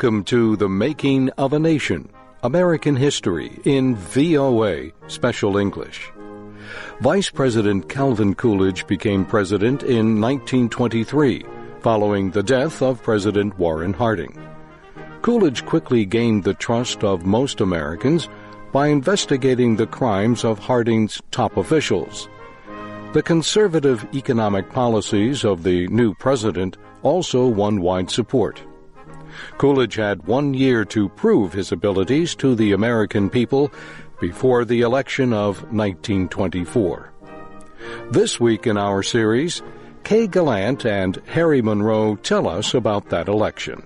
Welcome to The Making of a Nation, American History in VOA Special English. Vice President Calvin Coolidge became president in 1923, following the death of President Warren Harding. Coolidge quickly gained the trust of most Americans by investigating the crimes of Harding's top officials. The conservative economic policies of the new president also won wide support. Coolidge had 1 year to prove his abilities to the American people before the election of 1924. This week in our series, Kay Gallant and Harry Monroe tell us about that election.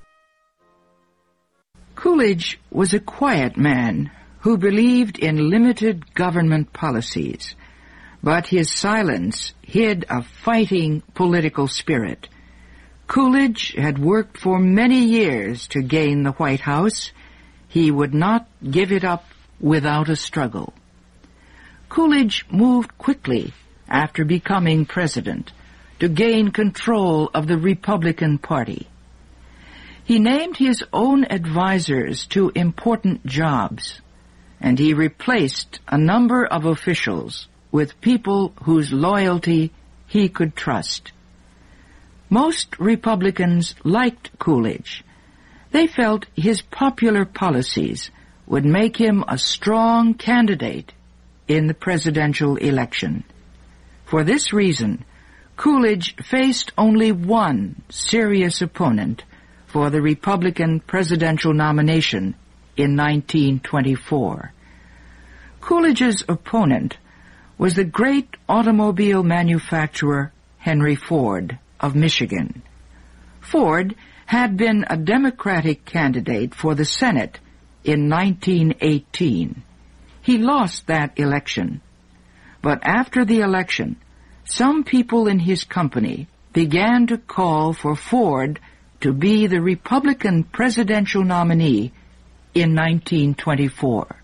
Coolidge was a quiet man who believed in limited government policies, but his silence hid a fighting political spirit. Coolidge had worked for many years to gain the White House. He would not give it up without a struggle. Coolidge moved quickly after becoming president to gain control of the Republican Party. He named his own advisors to important jobs, and he replaced a number of officials with people whose loyalty he could trust. Most Republicans liked Coolidge. They felt his popular policies would make him a strong candidate in the presidential election. For this reason, Coolidge faced only one serious opponent for the Republican presidential nomination in 1924. Coolidge's opponent was the great automobile manufacturer Henry Ford of Michigan. Ford had been a Democratic candidate for the Senate in 1918. He lost that election. But after the election, some people in his company began to call for Ford to be the Republican presidential nominee in 1924.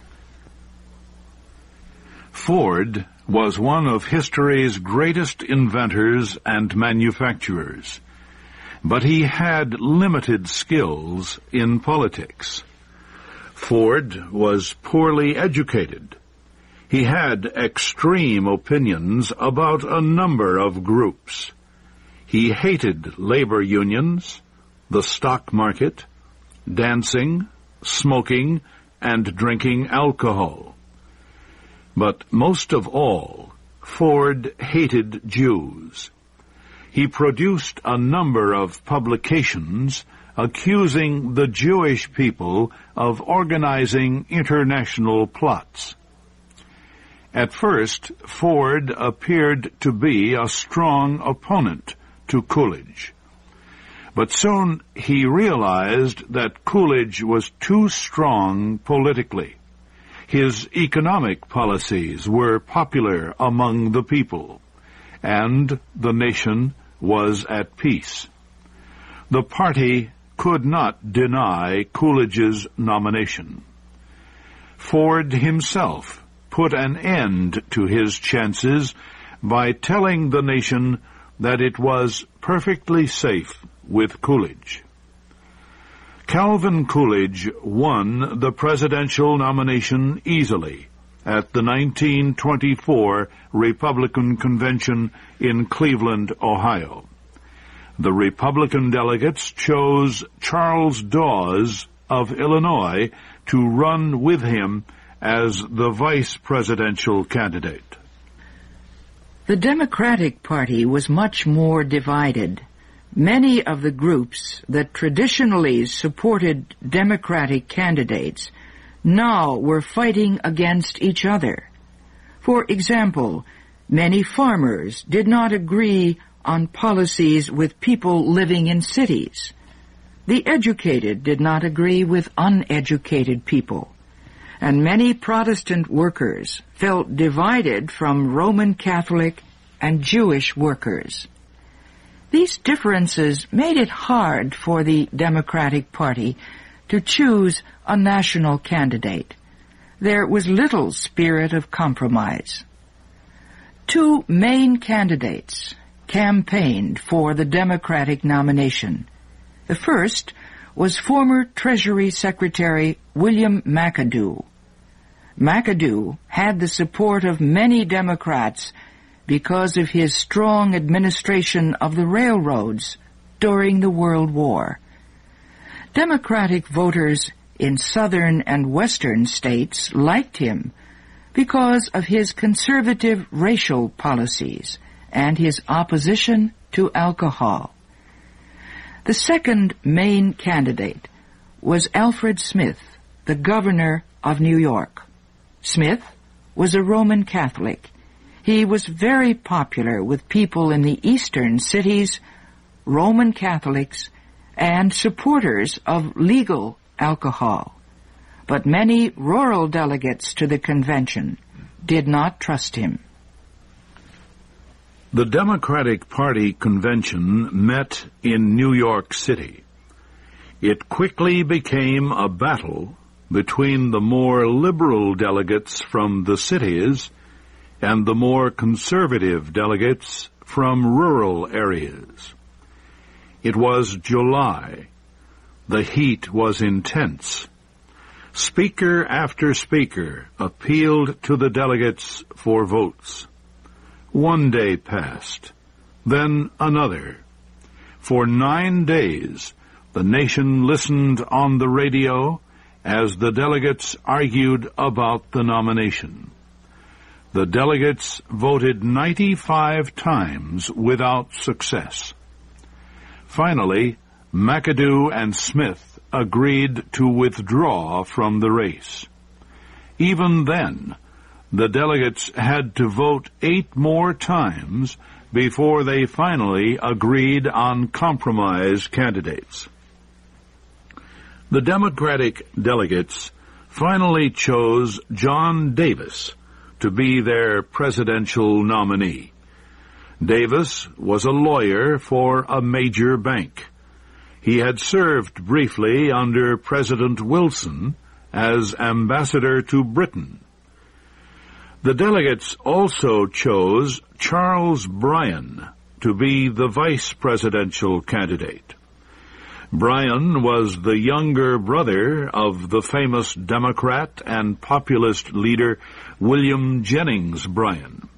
Ford was one of history's greatest inventors and manufacturers, but he had limited skills in politics. Ford was poorly educated. He had extreme opinions about a number of groups. He hated labor unions, the stock market, dancing, smoking, and drinking alcohol. But most of all, Ford hated Jews. He produced a number of publications accusing the Jewish people of organizing international plots. At first, Ford appeared to be a strong opponent to Coolidge. But soon he realized that Coolidge was too strong politically. His economic policies were popular among the people, and the nation was at peace. The party could not deny Coolidge's nomination. Ford himself put an end to his chances by telling the nation that it was perfectly safe with Coolidge. Calvin Coolidge won the presidential nomination easily at the 1924 Republican Convention in Cleveland, Ohio. The Republican delegates chose Charles Dawes of Illinois to run with him as the vice presidential candidate. The Democratic Party was much more divided. Many of the groups that traditionally supported Democratic candidates now were fighting against each other. For example, many farmers did not agree on policies with people living in cities. The educated did not agree with uneducated people. And many Protestant workers felt divided from Roman Catholic and Jewish workers. These differences made it hard for the Democratic Party to choose a national candidate. There was little spirit of compromise. Two main candidates campaigned for the Democratic nomination. The first was former Treasury Secretary William McAdoo. McAdoo had the support of many Democrats because of his strong administration of the railroads during the World War. Democratic voters in southern and western states liked him because of his conservative racial policies and his opposition to alcohol. The second main candidate was Alfred Smith, the governor of New York. Smith was a Roman Catholic. He was very popular with people in the eastern cities, Roman Catholics, and supporters of legal alcohol. But many rural delegates to the convention did not trust him. The Democratic Party convention met in New York City. It quickly became a battle between the more liberal delegates from the cities and the more conservative delegates from rural areas. It was July. The heat was intense. Speaker after speaker appealed to the delegates for votes. One day passed, then another. For 9 days, the nation listened on the radio as the delegates argued about the nomination. The delegates voted 95 times without success. Finally, McAdoo and Smith agreed to withdraw from the race. Even then, the delegates had to vote 8 more times before they finally agreed on compromise candidates. The Democratic delegates finally chose John Davis to be their presidential nominee. Davis was a lawyer for a major bank. He had served briefly under President Wilson as ambassador to Britain. The delegates also chose Charles Bryan to be the vice presidential candidate. Bryan was the younger brother of the famous Democrat and populist leader William Jennings Bryan.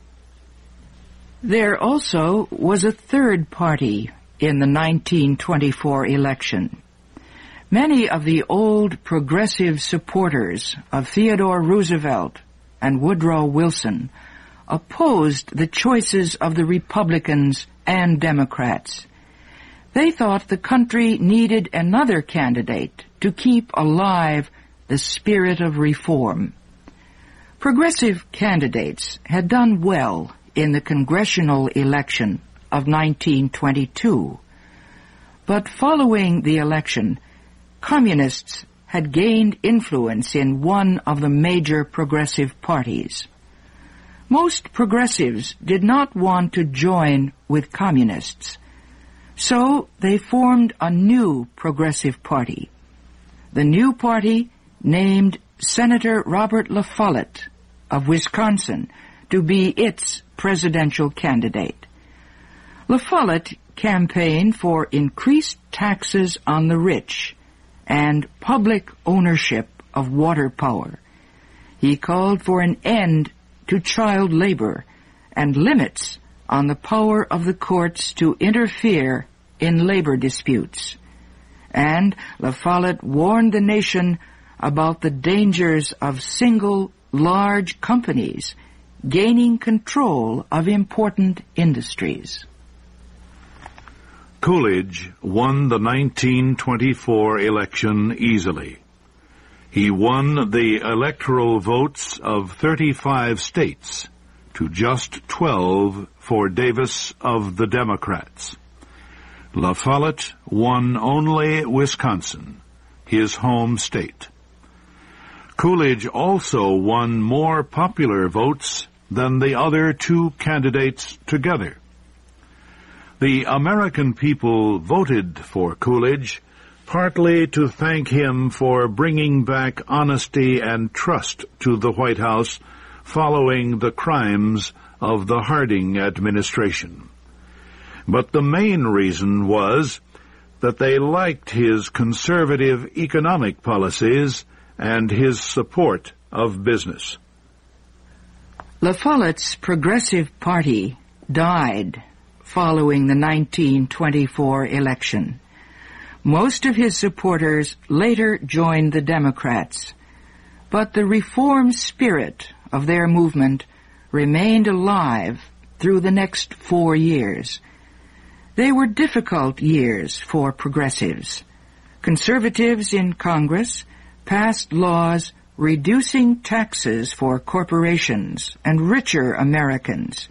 There also was a third party in the 1924 election. Many of the old progressive supporters of Theodore Roosevelt and Woodrow Wilson opposed the choices of the Republicans and Democrats. They thought the country needed another candidate to keep alive the spirit of reform. Progressive candidates had done well in the congressional election of 1922. But following the election, communists had gained influence in one of the major progressive parties. Most progressives did not want to join with communists, so they formed a new progressive party. The new party named Senator Robert La Follette of Wisconsin to be its presidential candidate. La Follette campaigned for increased taxes on the rich and public ownership of water power. He called for an end to child labor and limits on the power of the courts to interfere in labor disputes. And La Follette warned the nation about the dangers of single large companies gaining control of important industries. Coolidge won the 1924 election easily. He won the electoral votes of 35 states to just 12 for Davis of the Democrats. La Follette won only Wisconsin, his home state. Coolidge also won more popular votes than the other two candidates together. The American people voted for Coolidge partly to thank him for bringing back honesty and trust to the White House following the crimes of the Harding administration. But the main reason was that they liked his conservative economic policies and his support of business. La Follette's Progressive Party died following the 1924 election. Most of his supporters later joined the Democrats, but the reform spirit of their movement remained alive through the next 4 years. They were difficult years for progressives. Conservatives in Congress passed laws reducing taxes for corporations and richer Americans.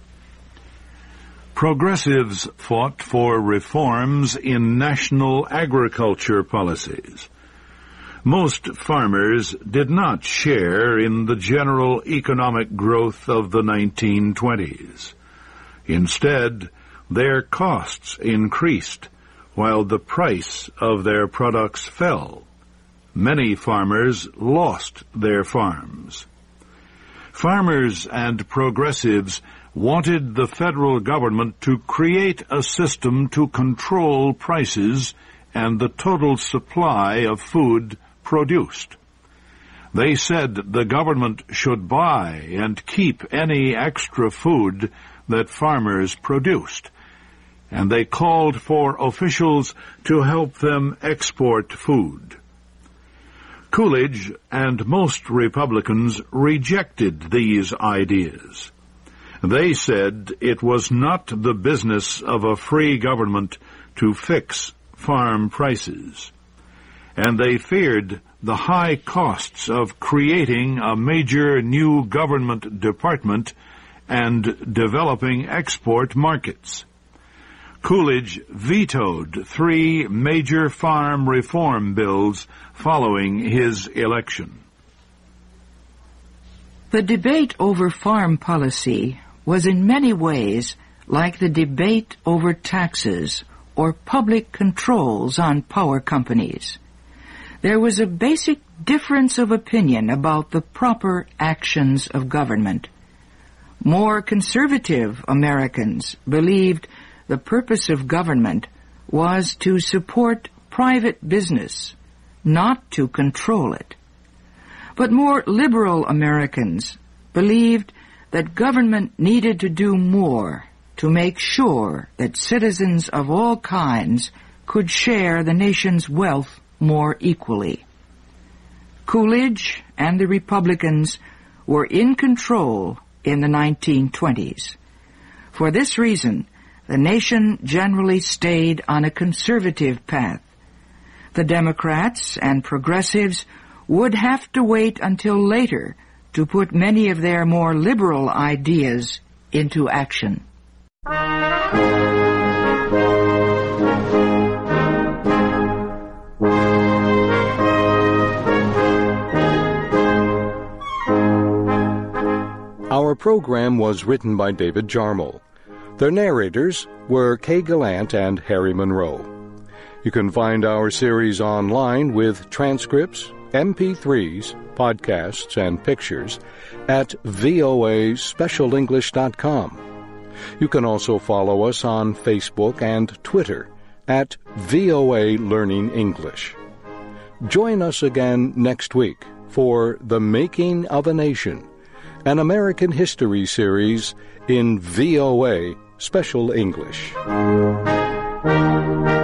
Progressives fought for reforms in national agriculture policies. Most farmers did not share in the general economic growth of the 1920s. Instead, their costs increased while the price of their products fell. Many farmers lost their farms. Farmers and progressives wanted the federal government to create a system to control prices and the total supply of food produced. They said the government should buy and keep any extra food that farmers produced, and they called for officials to help them export food. Coolidge and most Republicans rejected these ideas. They said it was not the business of a free government to fix farm prices, and they feared the high costs of creating a major new government department and developing export markets. Coolidge vetoed 3 major farm reform bills following his election. The debate over farm policy was in many ways like the debate over taxes or public controls on power companies. There was a basic difference of opinion about the proper actions of government. More conservative Americans believed the purpose of government was to support private business, not to control it. But more liberal Americans believed that government needed to do more to make sure that citizens of all kinds could share the nation's wealth more equally. Coolidge and the Republicans were in control in the 1920s. For this reason, the nation generally stayed on a conservative path. The Democrats and progressives would have to wait until later to put many of their more liberal ideas into action. Our program was written by David Jarmel. The narrators were Kay Gallant and Harry Monroe. You can find our series online with transcripts, MP3s, podcasts, and pictures at voaspecialenglish.com. You can also follow us on Facebook and Twitter at VOA Learning English. Join us again next week for The Making of a Nation, an American history series in VOA Special English.